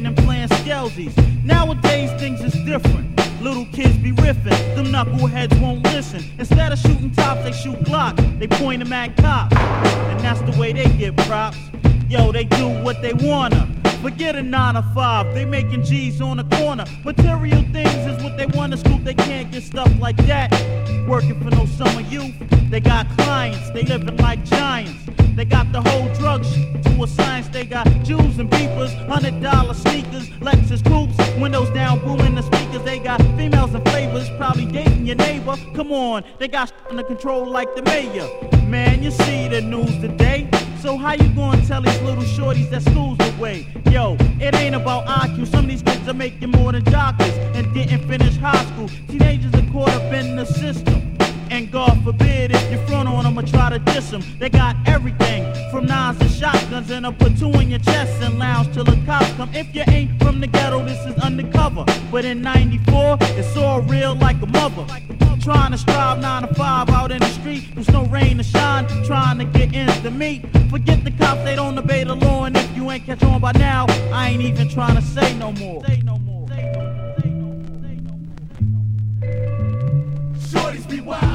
and playing skelsies. Nowadays things is different. Little kids be riffing, them knuckleheads won't listen. Instead of shooting tops, they shoot Glocks. They point them at cops, and that's the way they get props. Yo, they do what they wanna. Forget a 9 to 5, they making G's on the corner. Material things is what they wanna scoop, they can't get stuff like that. Working for no summer youth, they got clients, they living like giants. They got the whole drug shit to a science. They got Jews and beepers, $100 sneakers, Lexus coupes, windows down, booming the speakers. They got females and flavors, probably dating your neighbor. Come on, they got shit under control like the mayor. Man, you see the news today. So how you gonna tell these little shorties that school's away? Yo, it ain't about IQ. Some of these kids are making more than jockeys and didn't finish high school. Teenagers are caught up in the system. And God forbid if you front on them or try to diss them. They got everything from knives to shotguns, and put 2 in your chest and lounge till the cops come. If you ain't from the ghetto, this is undercover. But in 94, it's all real like a mother. Trying to strive 9 to 5 out in the street. There's no rain to shine, trying to get ends to meet. Forget the cops, they don't obey the law. And if you ain't catch on by now, I ain't even trying to say no more. Say no more. Shorties be wild.